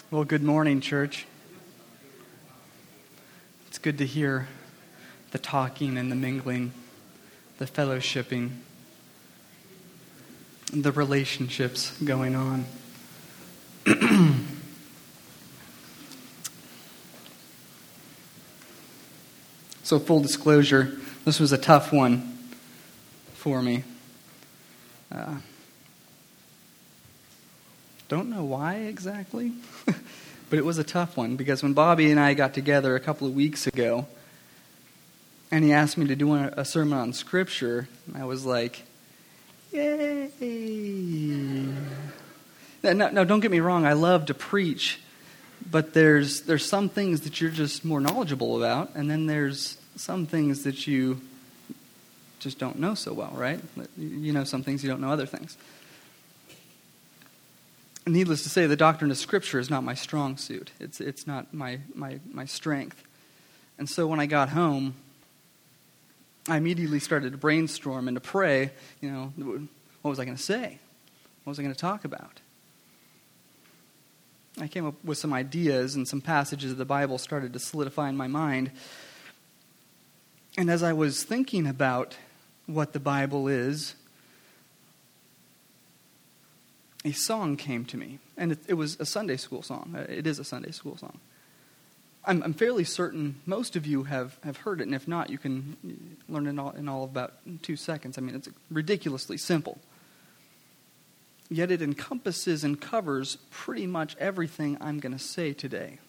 Well, good morning, church. It's good to hear the talking and the mingling, the fellowshipping, the relationships going on. So, full disclosure, this was a tough one for me. Don't know why exactly, but it was a tough one because when Bobby and I got together a couple of weeks ago, and he asked me to do a sermon on Scripture, I was like, yay! No, don't get me wrong, I love to preach, but there's some things that you're just more knowledgeable about, and then there's some things that you just don't know so well, right? You know some things, you don't know other things. Needless to say, the doctrine of Scripture is not my strong suit. It's not my strength. And so when I got home, I immediately started to brainstorm and to pray, what was I going to say? What was I going to talk about? I came up with some ideas, and some passages of the Bible started to solidify in my mind. And as I was thinking about what the Bible is, a song came to me, and it was a Sunday school song. It is a Sunday school song. I'm fairly certain most of you have heard it, and if not, you can learn it in all of about 2 seconds. I mean, it's ridiculously simple. Yet it encompasses and covers pretty much everything I'm going to say today.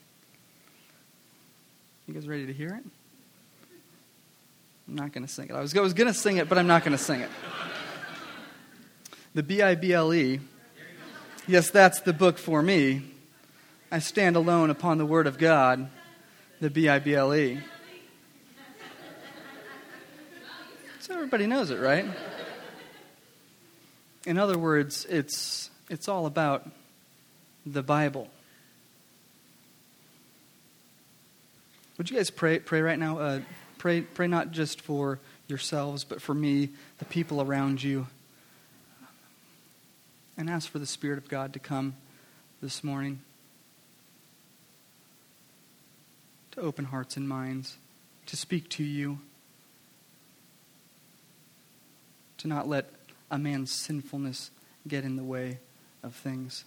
You guys ready to hear it? I'm not going to sing it. I was going to sing it, but I'm not going to sing it. The Bible. Yes, that's the book for me. I stand alone upon the Word of God, the Bible. So everybody knows it, right? In other words, it's all about the Bible. Would you guys pray right now? Pray not just for yourselves, but for me, the people around you. And ask for the Spirit of God to come this morning, to open hearts and minds, to speak to you, to not let a man's sinfulness get in the way of things.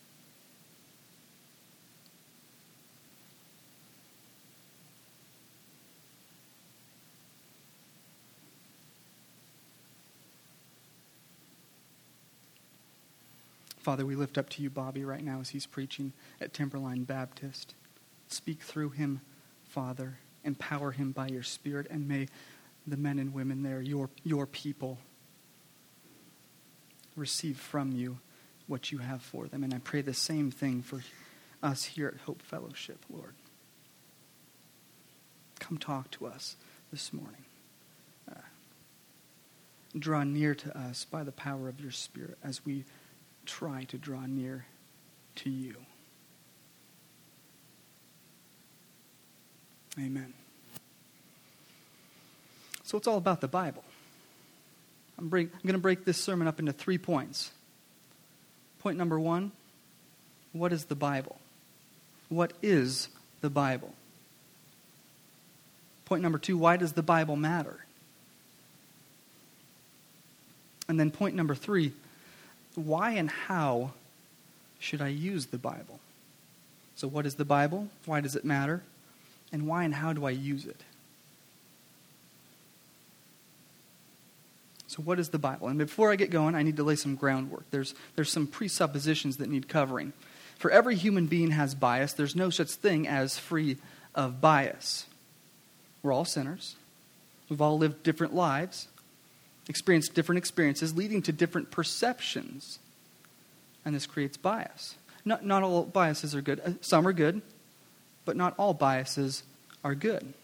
Father, we lift up to you Bobby right now as he's preaching at Timberline Baptist. Speak through him, Father. Empower him by your Spirit, and may the men and women there, your people, receive from you what you have for them. And I pray the same thing for us here at Hope Fellowship, Lord. Come talk to us this morning. Draw near to us by the power of your Spirit as we try to draw near to you. Amen. So it's all about the Bible. I'm going to break this sermon up into 3 points. Point number 1, what is the Bible? What is the Bible? Point number 2, why does the Bible matter? And then point number 3, why and how should I use the Bible? So what is the Bible? Why does it matter? And why and how do I use it? So what is the Bible? And before I get going, I need to lay some groundwork. There's some presuppositions that need covering. For every human being has bias. There's no such thing as free of bias. We're all sinners. We've all lived different lives, experienced different experiences, leading to different perceptions. And this creates bias. Not all biases are good. Some are good, but not all biases are good.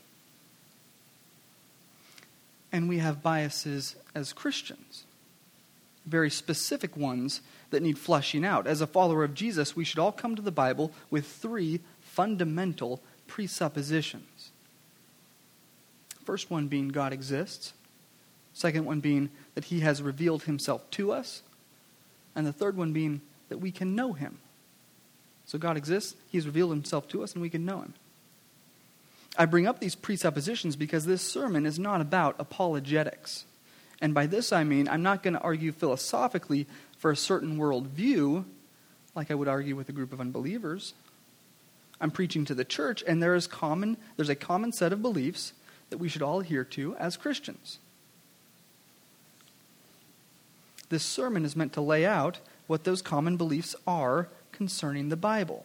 And we have biases as Christians, very specific ones that need fleshing out. As a follower of Jesus, we should all come to the Bible with 3 fundamental presuppositions. First one being God exists. Second one being that he has revealed himself to us. And the third one being that we can know him. So God exists, He has revealed Himself to us, and we can know Him. I bring up these presuppositions because this sermon is not about apologetics. And by this I mean I'm not going to argue philosophically for a certain worldview like I would argue with a group of unbelievers. I'm preaching to the church, and there's a common set of beliefs that we should all adhere to as Christians. This sermon is meant to lay out what those common beliefs are concerning the Bible.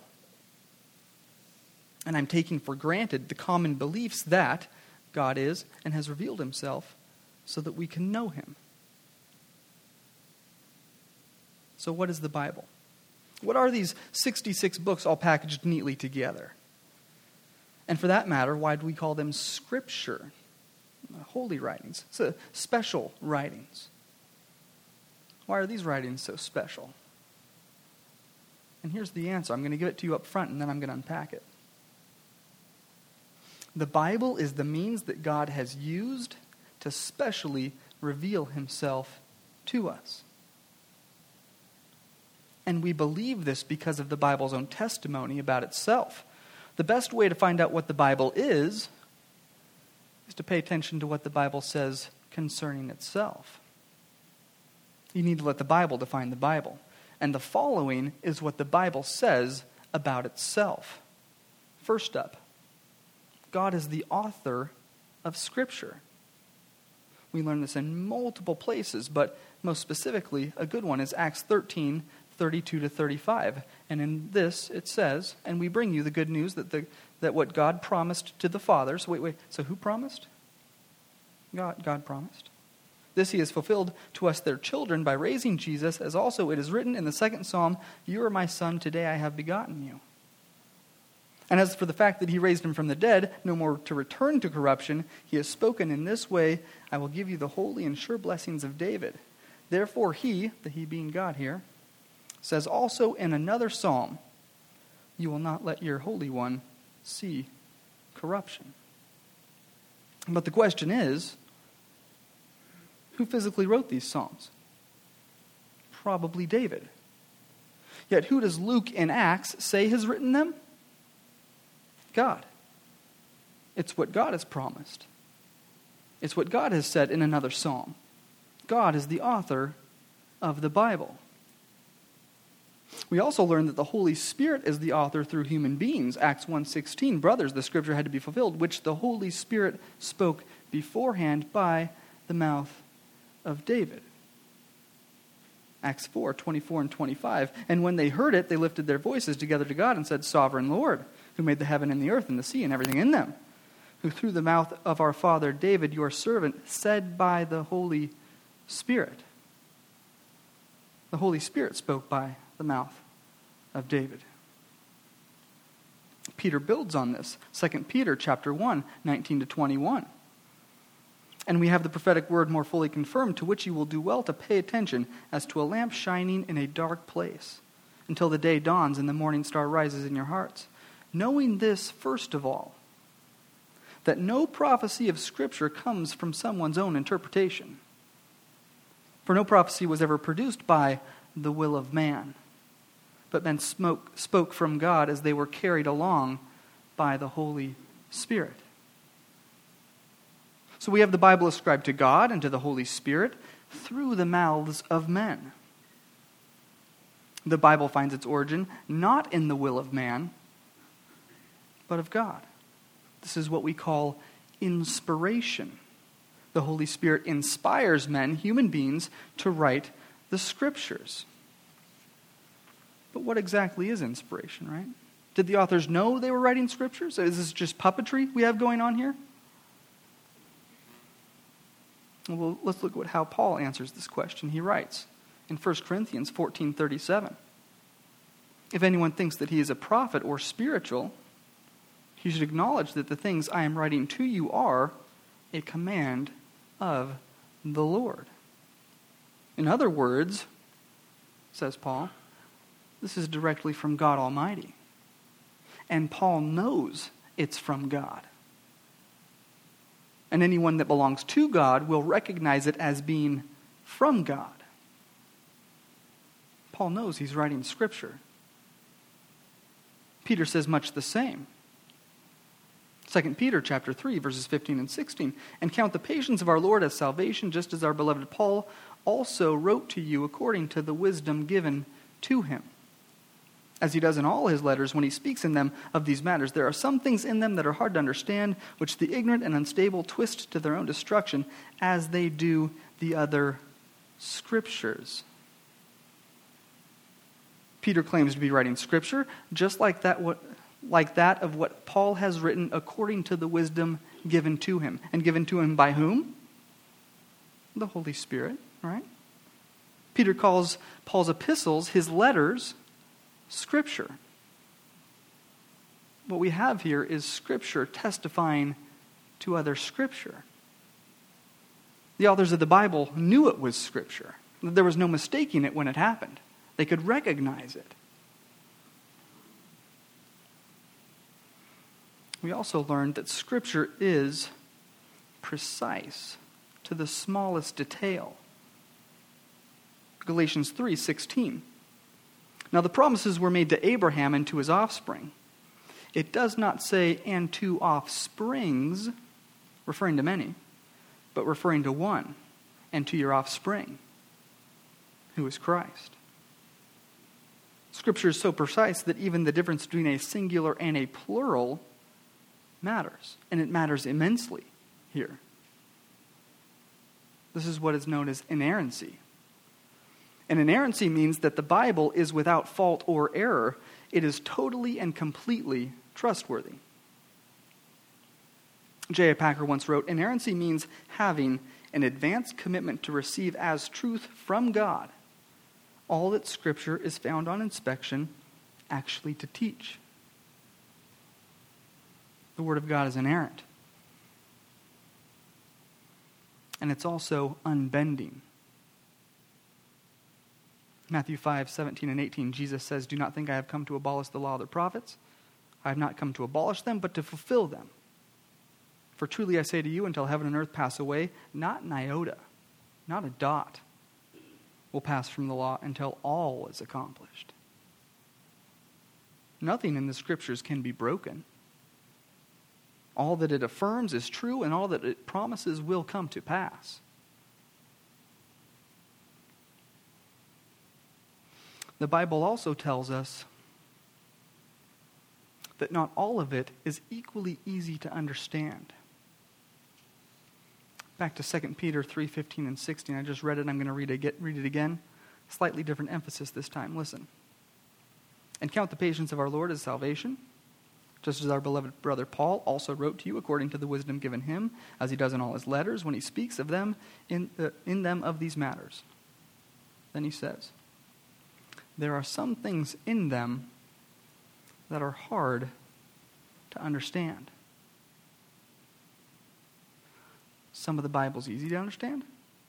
And I'm taking for granted the common beliefs that God is and has revealed Himself so that we can know Him. So what is the Bible? What are these 66 books all packaged neatly together? And for that matter, why do we call them Scripture? Holy writings. So special writings. Why are these writings so special? And here's the answer. I'm going to give it to you up front, and then I'm going to unpack it. The Bible is the means that God has used to specially reveal Himself to us. And we believe this because of the Bible's own testimony about itself. The best way to find out what the Bible is to pay attention to what the Bible says concerning itself. You need to let the Bible define the Bible. And the following is what the Bible says about itself. First up, God is the author of Scripture. We learn this in multiple places, but most specifically, a good one is Acts 13:32-35. And in this, it says, and we bring you the good news that what God promised to the fathers. Wait, so who promised? God promised. This He has fulfilled to us their children by raising Jesus, as also it is written in the second Psalm, "You are my son, today I have begotten you." And as for the fact that He raised Him from the dead, no more to return to corruption, He has spoken in this way, "I will give you the holy and sure blessings of David." Therefore He, the He being God here, says also in another psalm, "You will not let your Holy One see corruption." But the question is, who physically wrote these psalms? Probably David. Yet who does Luke in Acts say has written them? God. It's what God has promised. It's what God has said in another psalm. God is the author of the Bible. We also learn that the Holy Spirit is the author through human beings. Acts 1:16, brothers, the scripture had to be fulfilled, which the Holy Spirit spoke beforehand by the mouth of David. Acts 4:24 and 25. And when they heard it, they lifted their voices together to God and said, "Sovereign Lord, who made the heaven and the earth and the sea and everything in them, who through the mouth of our father David, your servant, said by the Holy Spirit." The Holy Spirit spoke by the mouth of David. Peter builds on this. 2 Peter chapter 1, 19-21. And we have the prophetic word more fully confirmed, to which you will do well to pay attention as to a lamp shining in a dark place, until the day dawns and the morning star rises in your hearts. Knowing this, first of all, that no prophecy of Scripture comes from someone's own interpretation. For no prophecy was ever produced by the will of man, but men spoke from God as they were carried along by the Holy Spirit. So we have the Bible ascribed to God and to the Holy Spirit through the mouths of men. The Bible finds its origin not in the will of man, but of God. This is what we call inspiration. The Holy Spirit inspires men, human beings, to write the Scriptures. But what exactly is inspiration, right? Did the authors know they were writing Scriptures? Is this just puppetry we have going on here? Well, let's look at how Paul answers this question. He writes in 1 Corinthians 14:37, "If anyone thinks that he is a prophet or spiritual, he should acknowledge that the things I am writing to you are a command of the Lord." In other words, says Paul, this is directly from God Almighty. And Paul knows it's from God. And anyone that belongs to God will recognize it as being from God. Paul knows he's writing Scripture. Peter says much the same. 2 Peter chapter 3, verses 15 and 16. And count the patience of our Lord as salvation, just as our beloved Paul also wrote to you according to the wisdom given to him. As he does in all his letters when he speaks in them of these matters, there are some things in them that are hard to understand, which the ignorant and unstable twist to their own destruction, as they do the other scriptures. Peter claims to be writing scripture, just like that of what Paul has written according to the wisdom given to him. And given to him by whom? The Holy Spirit, right? Peter calls Paul's epistles, his letters, Scripture. What we have here is Scripture testifying to other Scripture. The authors of the Bible knew it was Scripture. There was no mistaking it when it happened. They could recognize it. We also learned that Scripture is precise to the smallest detail. Galatians 3:16. Now the promises were made to Abraham and to his offspring. It does not say, and to offsprings, referring to many, but referring to one, and to your offspring, who is Christ. Scripture is so precise that even the difference between a singular and a plural matters, and it matters immensely here. This is what is known as inerrancy. And inerrancy means that the Bible is without fault or error. It is totally and completely trustworthy. J.I. Packer once wrote, inerrancy means having an advanced commitment to receive as truth from God all that Scripture is found on inspection actually to teach. The Word of God is inerrant. And it's also unbending. Matthew 5:17 and 18, Jesus says, do not think I have come to abolish the law of the prophets. I have not come to abolish them, but to fulfill them. For truly I say to you, until heaven and earth pass away, not an iota, not a dot, will pass from the law until all is accomplished. Nothing in the Scriptures can be broken. All that it affirms is true, and all that it promises will come to pass. The Bible also tells us that not all of it is equally easy to understand. Back to 2 Peter 3:15 and 16. I just read it. I'm going to read it again. Slightly different emphasis this time. Listen. And count the patience of our Lord as salvation, just as our beloved brother Paul also wrote to you according to the wisdom given him, as he does in all his letters when he speaks of them in them of these matters. Then he says, there are some things in them that are hard to understand. Some of the Bible's easy to understand.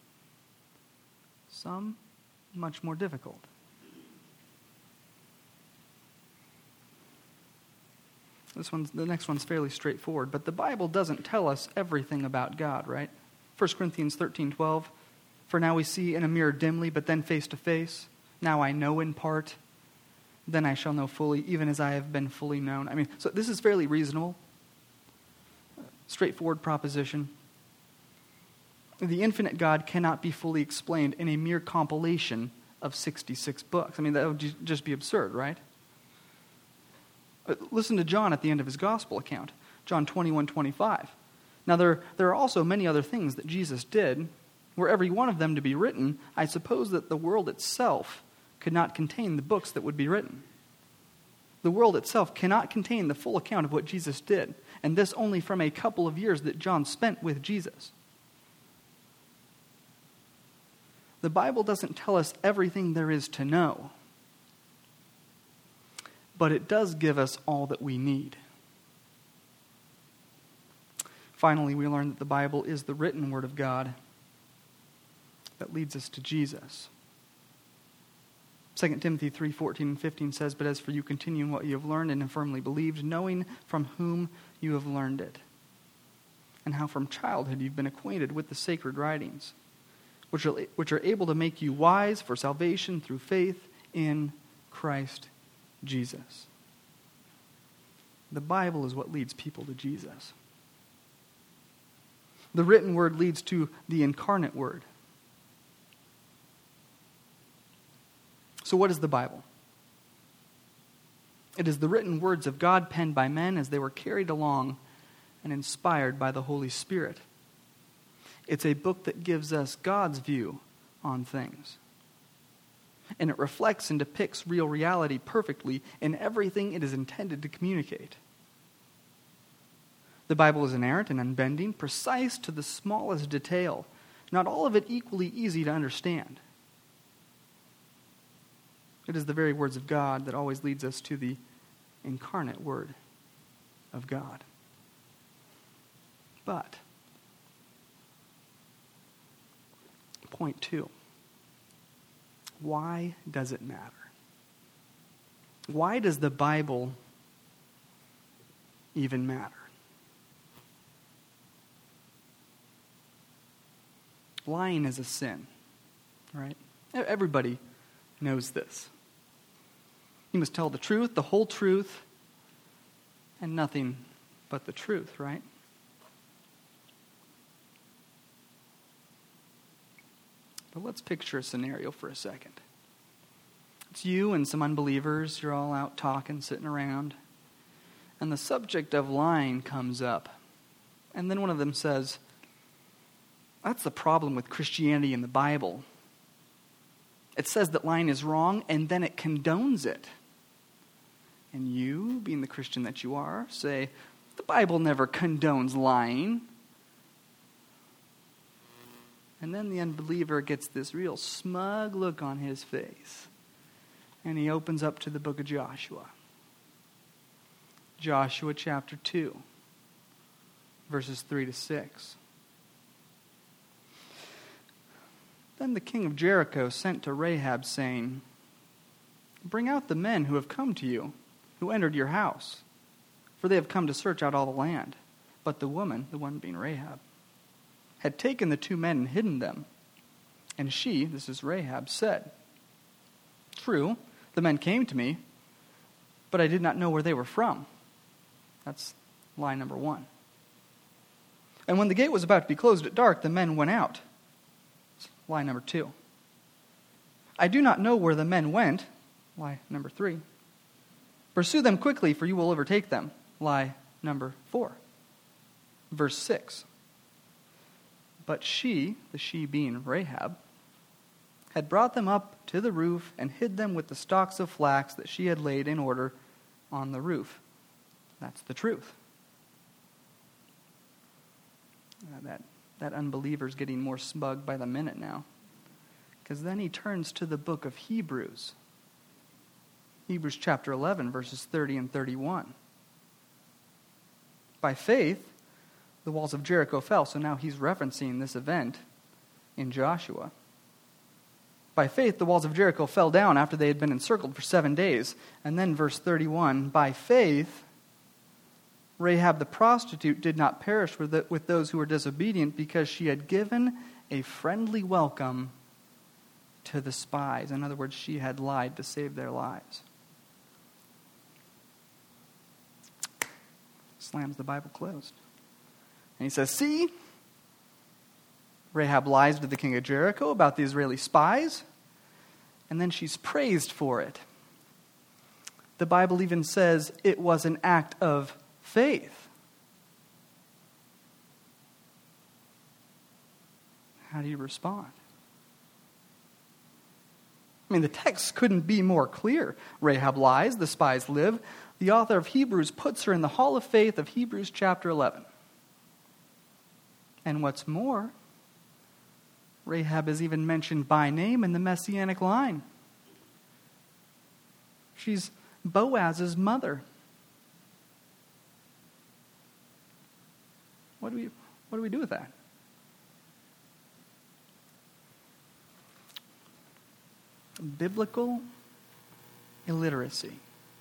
Some much more difficult. The next one's fairly straightforward, but the Bible doesn't tell us everything about God, right? 1 Corinthians 13:12, for now we see in a mirror dimly, but then face to face. Now I know in part, then I shall know fully, even as I have been fully known. So this is fairly reasonable. Straightforward proposition. The infinite God cannot be fully explained in a mere compilation of 66 books. That would just be absurd, right? Listen to John at the end of his gospel account, John 21:25. Now there are also many other things that Jesus did. Were every one of them to be written, I suppose that the world itself could not contain the books that would be written. The world itself cannot contain the full account of what Jesus did, and this only from a couple of years that John spent with Jesus. The Bible doesn't tell us everything there is to know, but it does give us all that we need. Finally, we learn that the Bible is the written Word of God that leads us to Jesus. 2 Timothy 3:14 and 15 says, but as for you, continue in what you have learned and have firmly believed, knowing from whom you have learned it, and how from childhood you've been acquainted with the sacred writings, which are able to make you wise for salvation through faith in Christ Jesus. The Bible is what leads people to Jesus. The written word leads to the incarnate word. So what is the Bible? It is the written words of God penned by men as they were carried along and inspired by the Holy Spirit. It's a book that gives us God's view on things. And it reflects and depicts real reality perfectly in everything it is intended to communicate. The Bible is inerrant and unbending, precise to the smallest detail, not all of it equally easy to understand. It is the very words of God that always leads us to the incarnate Word of God. But, point 2, why does it matter? Why does the Bible even matter? Lying is a sin, right? Everybody knows this. You must tell the truth, the whole truth, and nothing but the truth, right? But let's picture a scenario for a second. It's you and some unbelievers. You're all out talking, sitting around. And the subject of lying comes up. And then one of them says, "That's the problem with Christianity and the Bible. It says that lying is wrong, and then it condones it." And you, being the Christian that you are, say, "The Bible never condones lying." And then the unbeliever gets this real smug look on his face. And he opens up to the book of Joshua. Joshua chapter 2, verses 3 to 6. Then the king of Jericho sent to Rahab, saying, "Bring out the men who have come to you, who entered your house, for they have come to search out all the land." But the woman, the one being Rahab, had taken the 2 men and hidden them. And she, this is Rahab, said, "True, the men came to me, but I did not know where they were from." That's lie number 1. "And when the gate was about to be closed at dark, the men went out." That's lie number 2. "I do not know where the men went." Lie number 3. "Pursue them quickly, for you will overtake them." Lie number 4. Verse 6. "But she," the she being Rahab, "had brought them up to the roof and hid them with the stalks of flax that she had laid in order on the roof." That's the truth. That unbeliever's getting more smug by the minute now. Because then he turns to the book of Hebrews. Hebrews chapter 11, verses 30 and 31. "By faith, the walls of Jericho fell." So now he's referencing this event in Joshua. "By faith, the walls of Jericho fell down after they had been encircled for 7 days. And then verse 31, "By faith, Rahab the prostitute did not perish with those who were disobedient, because she had given a friendly welcome to the spies." In other words, she had lied to save their lives. Slams the Bible closed. And he says, "See, Rahab lies to the king of Jericho about the Israeli spies, and then she's praised for it. The Bible even says it was an act of faith." How do you respond? I mean, the text couldn't be more clear. Rahab lies, the spies live. The author of Hebrews puts her in the hall of faith of Hebrews chapter 11. And what's more, Rahab is even mentioned by name in the Messianic line. She's Boaz's mother. What do we do with that? Biblical illiteracy.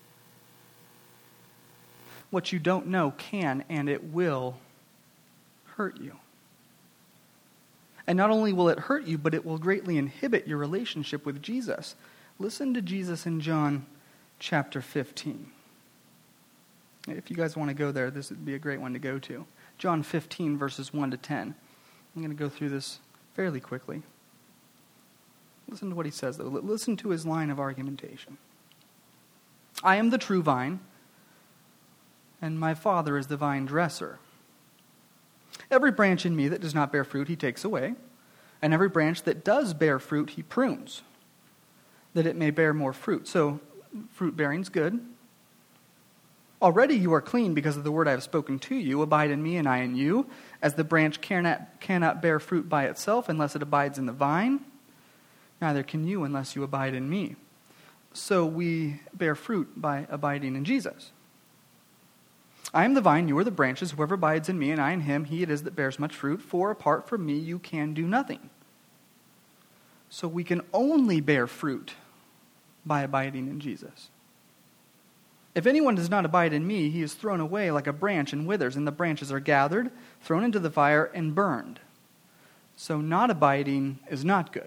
What you don't know can and it will hurt you. And not only will it hurt you, but it will greatly inhibit your relationship with Jesus. Listen to Jesus in John chapter 15. If you guys want to go there, this would be a great one to go to. John 15, verses 1 to 10. I'm going to go through this fairly quickly. Listen to what he says, though. Listen to his line of argumentation. I am the true vine, and my Father is the vine dresser. Every branch in me that does not bear fruit, he takes away. And every branch that does bear fruit, he prunes, that it may bear more fruit. So, fruit bearing's good. Already you are clean because of the word I have spoken to you. Abide in me and I in you. As the branch cannot bear fruit by itself unless it abides in the vine, neither can you unless you abide in me. So we bear fruit by abiding in Jesus. I am the vine, you are the branches. Whoever abides in me and I in him, he it is that bears much fruit. For apart from me you can do nothing. So we can only bear fruit by abiding in Jesus. If anyone does not abide in me, he is thrown away like a branch and withers, and the branches are gathered, thrown into the fire, and burned. So not abiding is not good.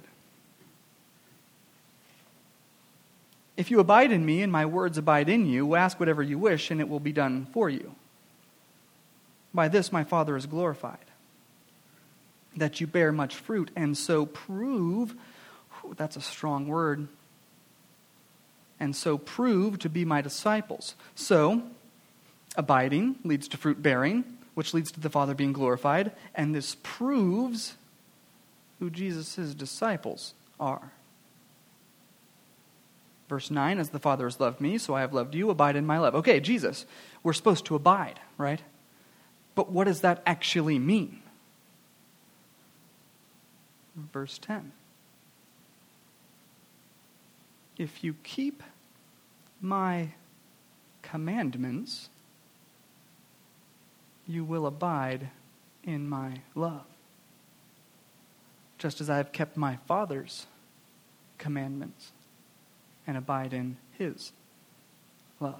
If you abide in me and my words abide in you, ask whatever you wish, and it will be done for you. By this my Father is glorified, that you bear much fruit, and so prove, that's a strong word, and so prove to be my disciples. So, abiding leads to fruit bearing, which leads to the Father being glorified, and this proves who Jesus' disciples are. Verse 9, as the Father has loved me, so I have loved you, abide in my love. Okay, Jesus, we're supposed to abide, right? But what does that actually mean? Verse 10. If you keep my commandments, you will abide in my love, just as I have kept my Father's commandments and abide in his love.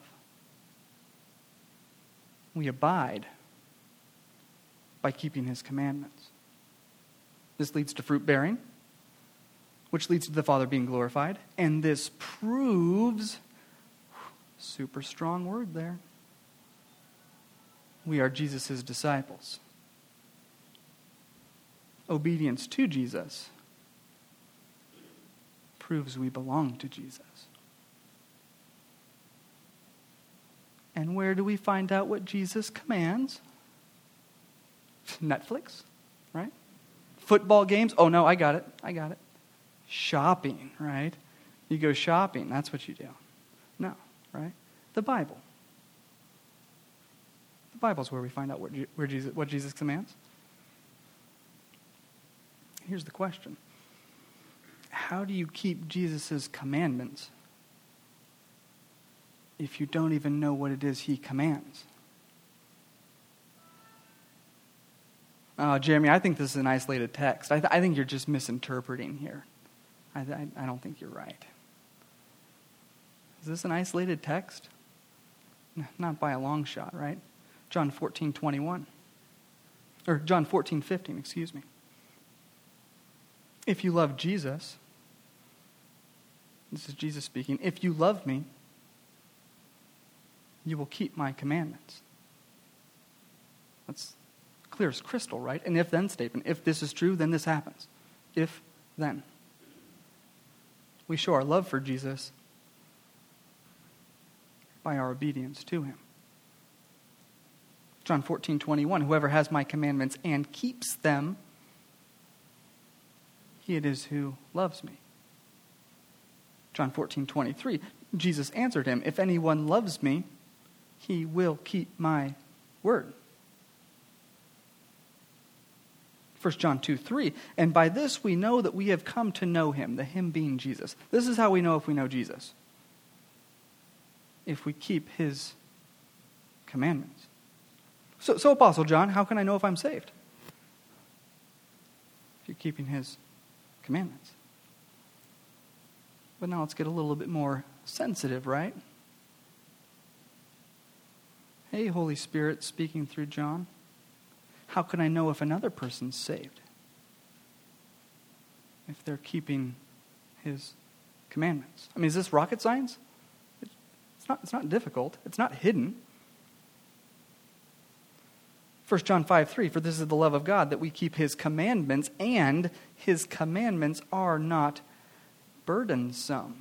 We abide by keeping his commandments. This leads to fruit bearing, which leads to the Father being glorified. And this proves, super strong word there, we are Jesus' disciples. Obedience to Jesus proves we belong to Jesus. And where do we find out what Jesus commands? Netflix, right? Football games? Oh no, I got it. Shopping, right? You go shopping, that's what you do. No, right? The Bible. The Bible's where we find out what Jesus commands. Here's the question. How do you keep Jesus' commandments if you don't even know what it is he commands? Jeremy, I think this is an isolated text. I think you're just misinterpreting here. I don't think you're right. Is this an isolated text? Not by a long shot, right? John 14:21. Or John 14:15, excuse me. If you love Jesus, this is Jesus speaking, if you love me, you will keep my commandments. That's clear as crystal, right? An if-then statement. If this is true, then this happens. If, then. We show our love for Jesus by our obedience to him. John 14:21, whoever has my commandments and keeps them, he it is who loves me. John 14:23, Jesus answered him, if anyone loves me, he will keep my word. 1 John 2:3, and by this we know that we have come to know him, the him being Jesus. This is how we know if we know Jesus. If we keep his commandments. So Apostle John, how can I know if I'm saved? If you're keeping his commandments. But now let's get a little bit more sensitive, right? Hey, Holy Spirit speaking through John. How can I know if another person's saved? If they're keeping his commandments. I mean, is this rocket science? It's not difficult. It's not hidden. 1 John 5:3, for this is the love of God, that we keep his commandments, and his commandments are not burdensome.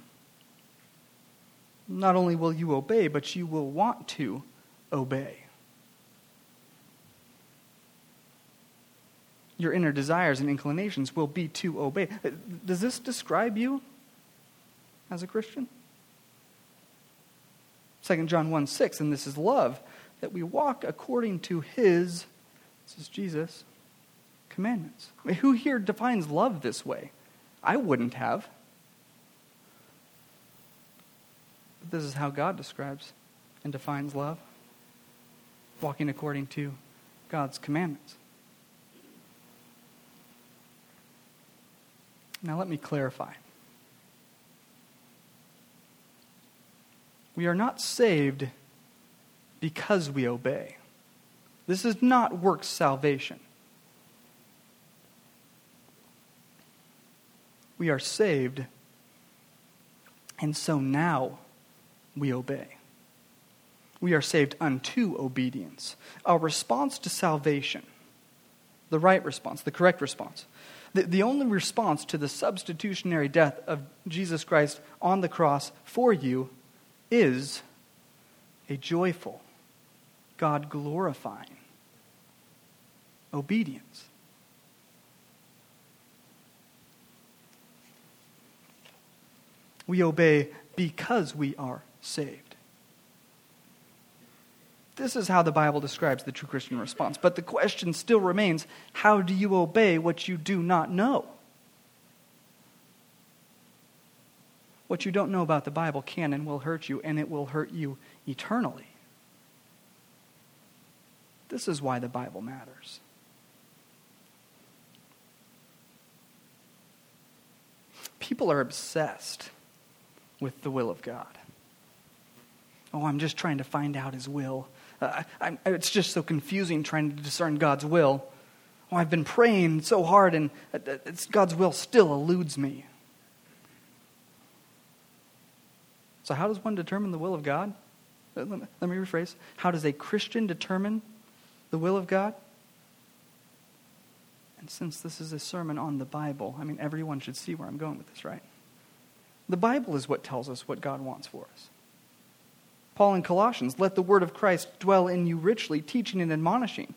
Not only will you obey, but you will want to obey. Your inner desires and inclinations will be to obey. Does this describe you as a Christian? 2 John 1:6, and this is love, that we walk according to his, this is Jesus, commandments. I mean, who here defines love this way? I wouldn't have. But this is how God describes and defines love. Walking according to God's commandments. Now let me clarify. We are not saved because we obey. This is not works salvation. We are saved, and so now we obey. We are saved unto obedience. Our response to salvation, the right response, the correct response, the only response to the substitutionary death of Jesus Christ on the cross for you is a joyful, God-glorifying obedience. We obey because we are saved. This is how the Bible describes the true Christian response. But the question still remains, how do you obey what you do not know? What you don't know about the Bible can and will hurt you, and it will hurt you eternally. This is why the Bible matters. People are obsessed with the will of God. Oh, I'm just trying to find out his will. It's just so confusing trying to discern God's will. Oh, I've been praying so hard and God's will still eludes me. So how does one determine the will of God? Let me rephrase. How does a Christian determine the will of God? And since this is a sermon on the Bible, I mean, everyone should see where I'm going with this, right? The Bible is what tells us what God wants for us. Paul in Colossians, let the word of Christ dwell in you richly, teaching and admonishing.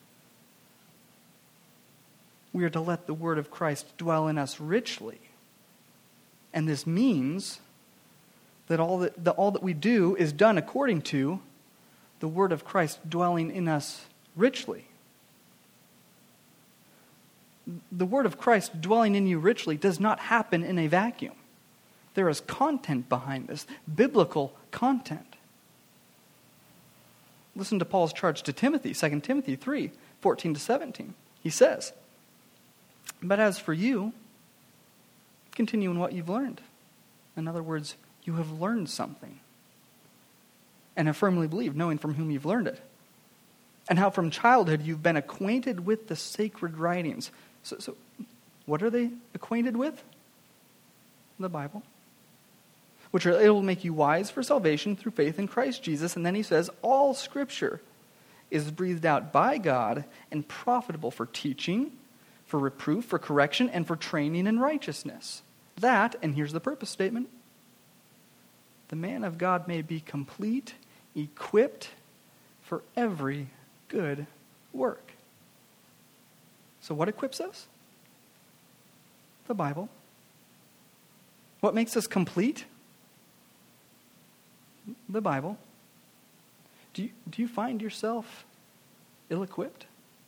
We are to let the word of Christ dwell in us richly. And this means that all that we do is done according to the word of Christ dwelling in us richly. The word of Christ dwelling in you richly does not happen in a vacuum. There is content behind this, biblical content. Listen to Paul's charge to Timothy, 2 Timothy 3, 14 to 17. He says, but as for you, continue in what you've learned. In other words, you have learned something and have firmly believed, knowing from whom you've learned it, and how from childhood you've been acquainted with the sacred writings. So what are they acquainted with? The Bible. Which are able to make you wise for salvation through faith in Christ Jesus. And then he says, all Scripture is breathed out by God and profitable for teaching, for reproof, for correction, and for training in righteousness. That, and here's the purpose statement, the man of God may be complete, equipped for every good work. So what equips us? The Bible. What makes us complete? The Bible. Do you find yourself ill-equipped?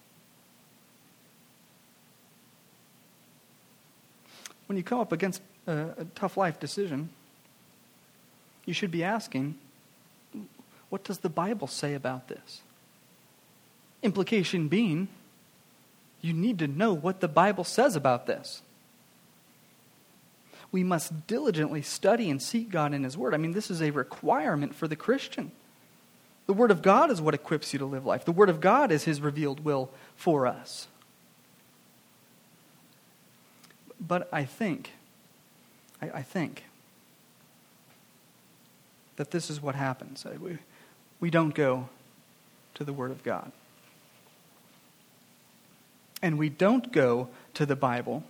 When you come up against a tough life decision, you should be asking, what does the Bible say about this? Implication being, you need to know what the Bible says about this. We must diligently study and seek God in His Word. I mean, this is a requirement for the Christian. The Word of God is what equips you to live life. The Word of God is His revealed will for us. But I think that this is what happens. We don't go to the Word of God. And we don't go to the Bible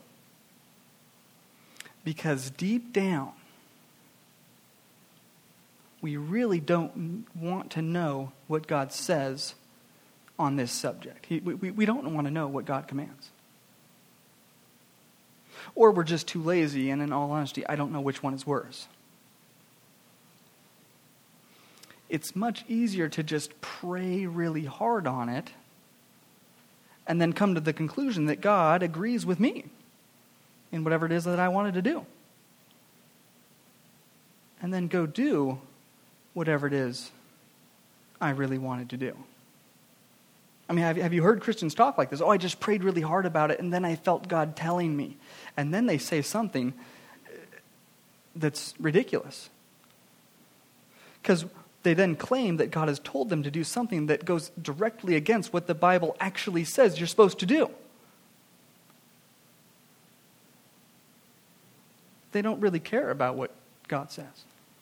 because deep down, we really don't want to know what God says on this subject. We don't want to know what God commands. Or we're just too lazy, and in all honesty, I don't know which one is worse. It's much easier to just pray really hard on it and then come to the conclusion that God agrees with me in whatever it is that I wanted to do. And then go do whatever it is I really wanted to do. I mean, have you heard Christians talk like this? Oh, I just prayed really hard about it, and then I felt God telling me. And then they say something that's ridiculous. Because they then claim that God has told them to do something that goes directly against what the Bible actually says you're supposed to do. They don't really care about what God says.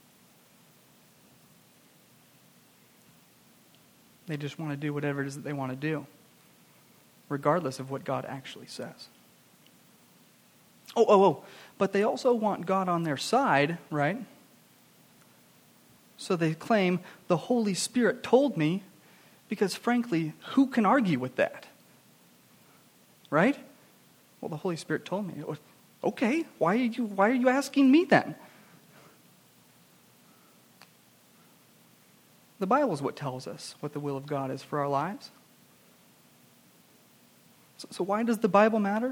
They just want to do whatever it is that they want to do, regardless of what God actually says. But they also want God on their side, right? So they claim the Holy Spirit told me, because frankly, who can argue with that? Right? Well, the Holy Spirit told me. Okay, why are you asking me then? The Bible is what tells us what the will of God is for our lives. So why does the Bible matter?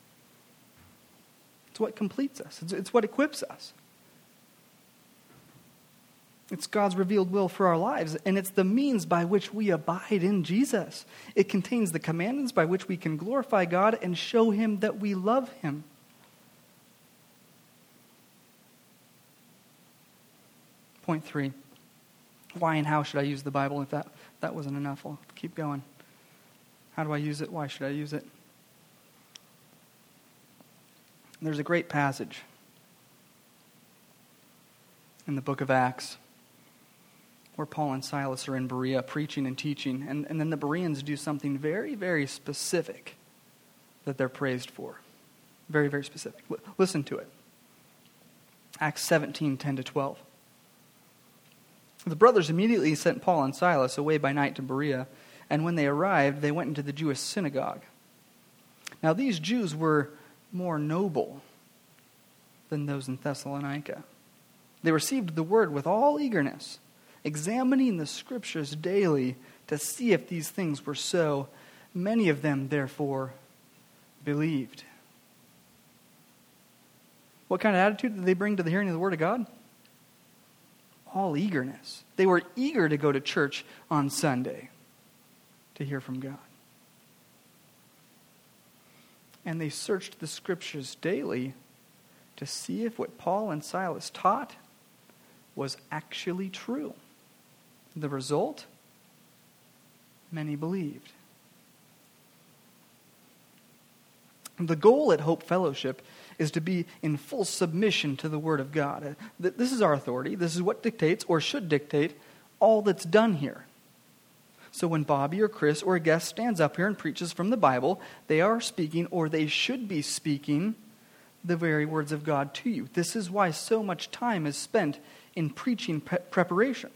It's what completes us. It's what equips us. It's God's revealed will for our lives, and it's the means by which we abide in Jesus. It contains the commandments by which we can glorify God and show Him that we love Him. Point 3. Why and how should I use the Bible? If that wasn't enough, I'll keep going. How do I use it? Why should I use it? There's a great passage in the book of Acts where Paul and Silas are in Berea preaching and teaching, and then the Bereans do something very, very specific that they're praised for. Very, very specific. Listen to it. Acts 17, 10-12. The brothers immediately sent Paul and Silas away by night to Berea, and when they arrived, they went into the Jewish synagogue. Now these Jews were more noble than those in Thessalonica. They received the word with all eagerness, examining the Scriptures daily to see if these things were so. Many of them, therefore, believed. What kind of attitude did they bring to the hearing of the Word of God? All eagerness. They were eager to go to church on Sunday to hear from God. And they searched the Scriptures daily to see if what Paul and Silas taught was actually true. The result? Many believed. The goal at Hope Fellowship is to be in full submission to the Word of God. This is our authority. This is what dictates, or should dictate, all that's done here. So when Bobby or Chris or a guest stands up here and preaches from the Bible, they are speaking, or they should be speaking, the very words of God to you. This is why so much time is spent in preaching preparation.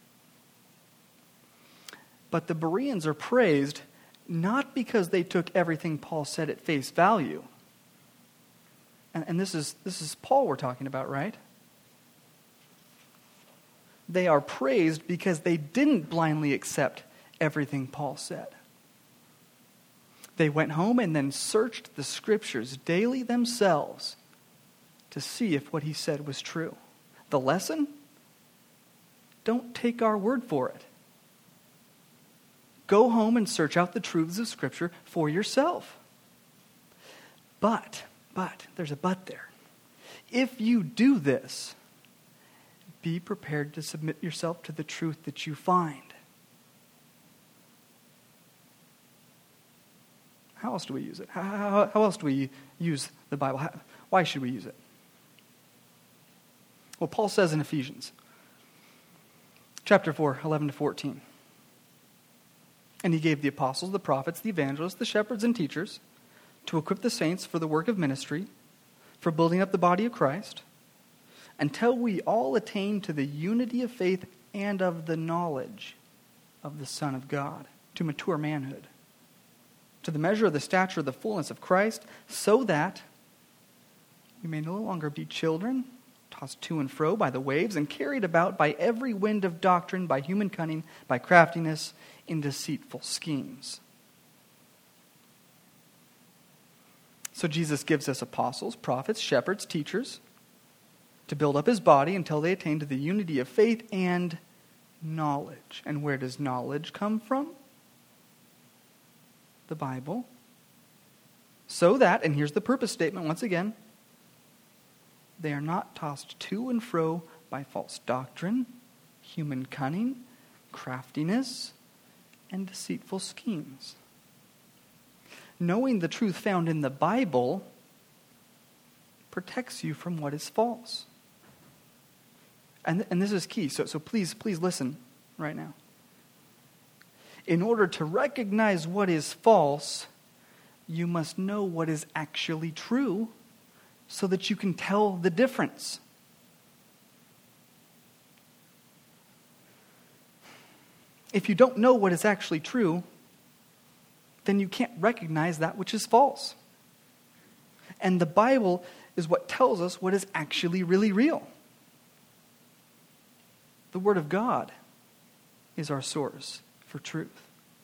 But the Bereans are praised not because they took everything Paul said at face value. And this is Paul we're talking about, right? They are praised because they didn't blindly accept everything Paul said. They went home and then searched the Scriptures daily themselves to see if what he said was true. The lesson? Don't take our word for it. Go home and search out the truths of Scripture for yourself. But, there's a but there. If you do this, be prepared to submit yourself to the truth that you find. How else do we use it? How else do we use the Bible? Why should we use it? Well, Paul says in Ephesians, chapter 4, 11-14, and he gave the apostles, the prophets, the evangelists, the shepherds, and teachers to equip the saints for the work of ministry, for building up the body of Christ, until we all attain to the unity of faith and of the knowledge of the Son of God, to mature manhood, to the measure of the stature of the fullness of Christ, so that we may no longer be children, tossed to and fro by the waves and carried about by every wind of doctrine, by human cunning, by craftiness, in deceitful schemes. So Jesus gives us apostles, prophets, shepherds, teachers, to build up his body until they attain to the unity of faith and knowledge. And where does knowledge come from? The Bible. So that, and here's the purpose statement once again, they are not tossed to and fro by false doctrine, human cunning, craftiness, and deceitful schemes. Knowing the truth found in the Bible protects you from what is false. And this is key, so please listen right now. In order to recognize what is false, you must know what is actually true so that you can tell the difference. If you don't know what is actually true, then you can't recognize that which is false. And the Bible is what tells us what is actually really real. The Word of God is our source for truth.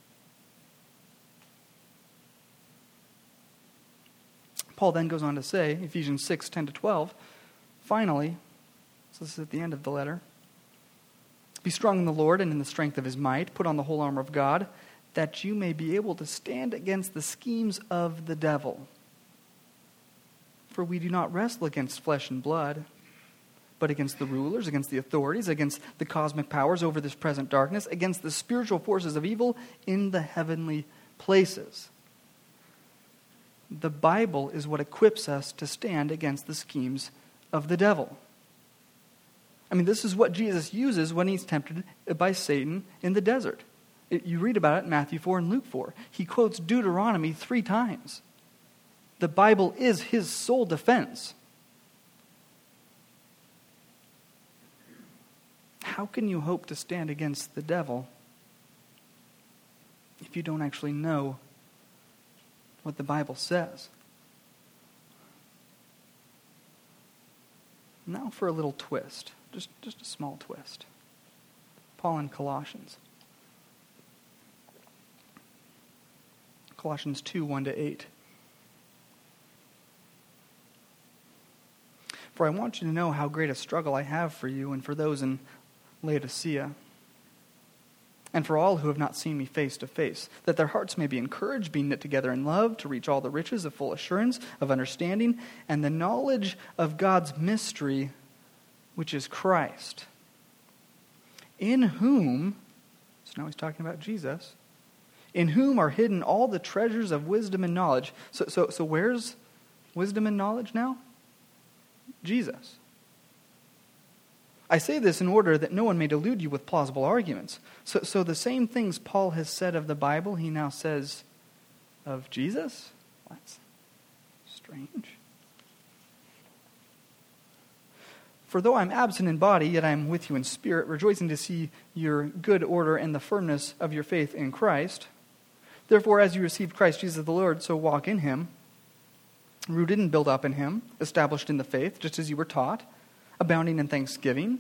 Paul then goes on to say, Ephesians 6:10-12, finally, so this is at the end of the letter, be strong in the Lord and in the strength of his might. Put on the whole armor of God, that you may be able to stand against the schemes of the devil. For we do not wrestle against flesh and blood, but against the rulers, against the authorities, against the cosmic powers over this present darkness, against the spiritual forces of evil in the heavenly places. The Bible is what equips us to stand against the schemes of the devil. I mean, this is what Jesus uses when he's tempted by Satan in the desert. You read about it in Matthew 4 and Luke 4. He quotes Deuteronomy 3 times. The Bible is his sole defense. How can you hope to stand against the devil if you don't actually know what the Bible says? Now for a little twist. Just a small twist. Paul in Colossians. Colossians 2, 1-8. For I want you to know how great a struggle I have for you and for those in Laodicea, and for all who have not seen me face to face, that their hearts may be encouraged, being knit together in love, to reach all the riches of full assurance, of understanding, and the knowledge of God's mystery, which is Christ, in whom, so now he's talking about Jesus, in whom are hidden all the treasures of wisdom and knowledge. So where's wisdom and knowledge now? Jesus. I say this in order that no one may delude you with plausible arguments. So the same things Paul has said of the Bible, he now says of Jesus? That's strange. For though I'm absent in body, yet I am with you in spirit, rejoicing to see your good order and the firmness of your faith in Christ. Therefore, as you received Christ Jesus the Lord, so walk in him, rooted and built up in him, established in the faith, just as you were taught, abounding in thanksgiving.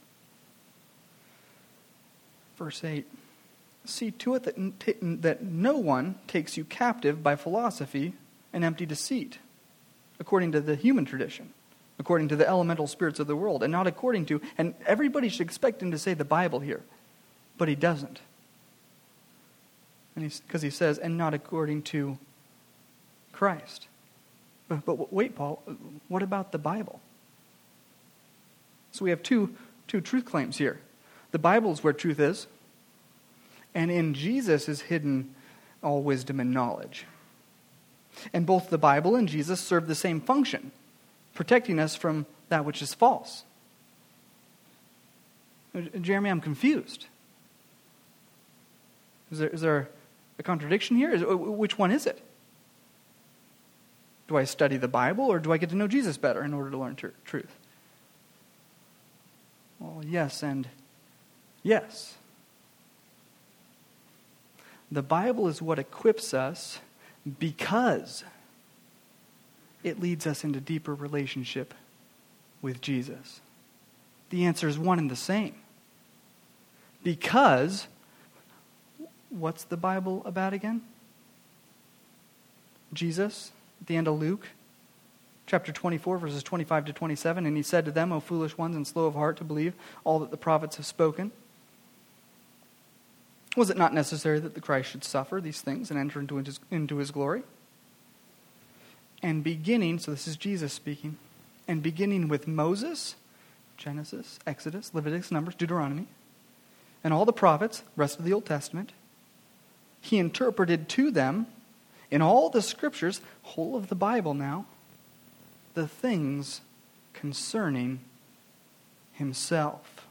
Verse 8, see to it that no one takes you captive by philosophy and empty deceit, according to the human tradition, according to the elemental spirits of the world, and not according to, and everybody should expect him to say the Bible here, but he doesn't. And because he says, and not according to Christ. But wait, Paul, what about the Bible? So we have two truth claims here. The Bible is where truth is, and in Jesus is hidden all wisdom and knowledge. And both the Bible and Jesus serve the same function, protecting us from that which is false. Jeremy, I'm confused. Is there a contradiction here? Which one is it? Do I study the Bible, or do I get to know Jesus better in order to learn truth? Well, yes and yes. The Bible is what equips us because it leads us into deeper relationship with Jesus. The answer is one and the same. Because, what's the Bible about again? Jesus, at the end of Luke, chapter 24, verses 25 to 27, and he said to them, O foolish ones and slow of heart to believe all that the prophets have spoken. Was it not necessary that the Christ should suffer these things and enter into his glory? And beginning, so this is Jesus speaking, and beginning with Moses, Genesis, Exodus, Leviticus, Numbers, Deuteronomy, and all the prophets, rest of the Old Testament, he interpreted to them in all the scriptures, whole of the Bible now, the things concerning himself.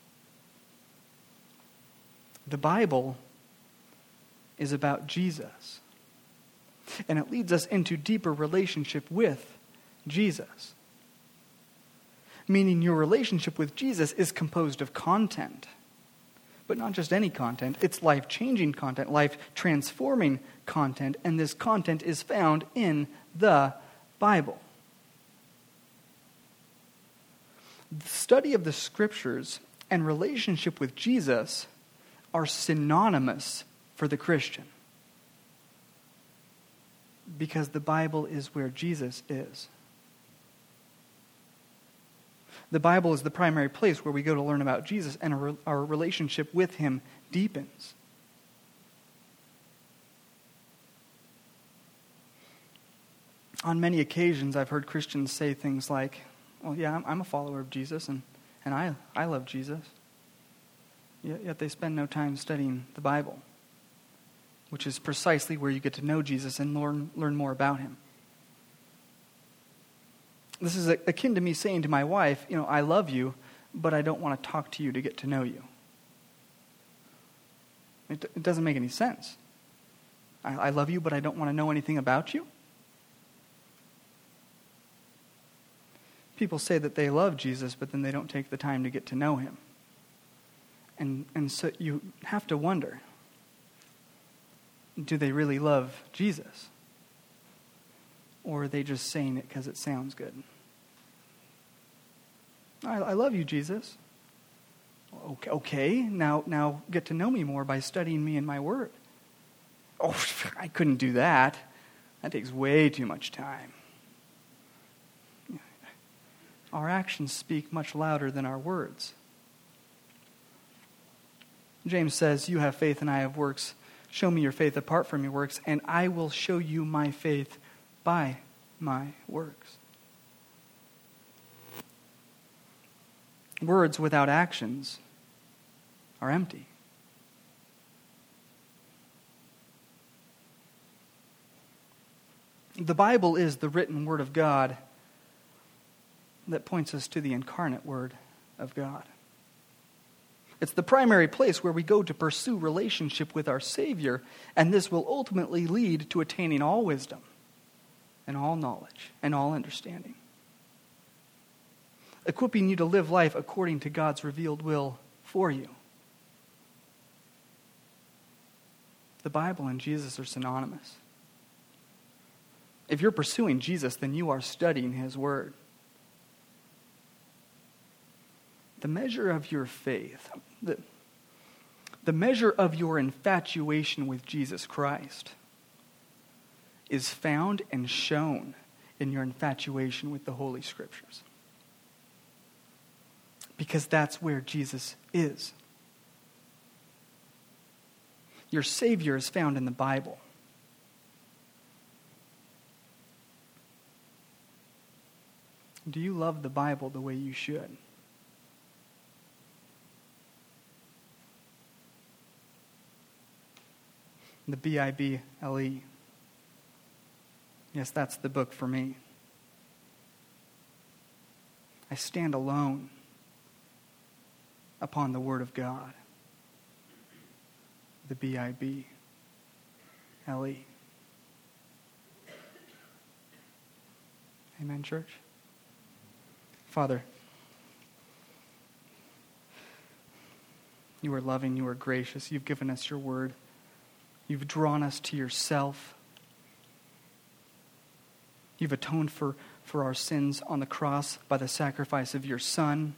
The Bible is about Jesus. And it leads us into deeper relationship with Jesus. Meaning your relationship with Jesus is composed of content. But not just any content. It's life-changing content, life-transforming content. And this content is found in the Bible. The study of the Scriptures and relationship with Jesus are synonymous for the Christian. Because the Bible is where Jesus is. The Bible is the primary place where we go to learn about Jesus, and our relationship with him deepens. On many occasions, I've heard Christians say things like, well, yeah, I'm a follower of Jesus, and I love Jesus. Yet they spend no time studying the Bible, which is precisely where you get to know Jesus and learn more about him. This is akin to me saying to my wife, I love you, but I don't want to talk to you to get to know you. It doesn't make any sense. I love you, but I don't want to know anything about you. People say that they love Jesus, but then they don't take the time to get to know him. And so you have to wonder, do they really love Jesus? Or are they just saying it because it sounds good? I love you, Jesus. Okay, now get to know me more by studying me in my word. Oh, I couldn't do that. That takes way too much time. Our actions speak much louder than our words. James says, you have faith and I have works. Show me your faith apart from your works, and I will show you my faith by my works. Words without actions are empty. The Bible is the written word of God that points us to the incarnate word of God. It's the primary place where we go to pursue relationship with our Savior, and this will ultimately lead to attaining all wisdom and all knowledge and all understanding, equipping you to live life according to God's revealed will for you. The Bible and Jesus are synonymous. If you're pursuing Jesus, then you are studying his word. The measure of your faith, the measure of your infatuation with Jesus Christ is found and shown in your infatuation with the Holy Scriptures. Because that's where Jesus is. Your Savior is found in the Bible. Do you love the Bible the way you should? The Bible. Yes, that's the book for me. I stand alone upon the Word of God. The Bible. Amen, church? Father, you are loving, you are gracious. You've given us your word. You've drawn us to yourself. You've atoned for our sins on the cross by the sacrifice of your Son.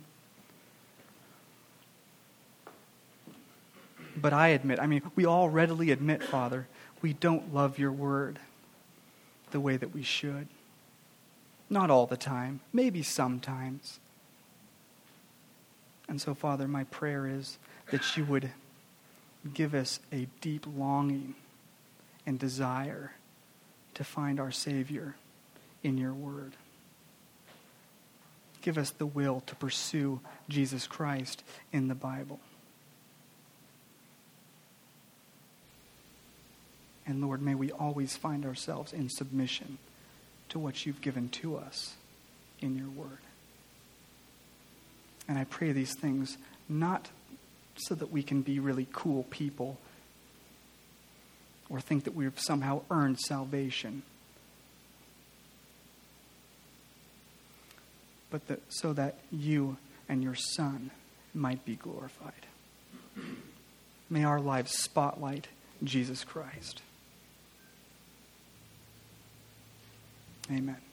But we all readily admit, Father, we don't love your word the way that we should. Not all the time, maybe sometimes. And so, Father, my prayer is that you would give us a deep longing and desire to find our Savior in your word. Give us the will to pursue Jesus Christ in the Bible. And Lord, may we always find ourselves in submission to what you've given to us in your word. And I pray these things not so that we can be really cool people or think that we've somehow earned salvation, but so that you and your Son might be glorified. May our lives spotlight Jesus Christ. Amen.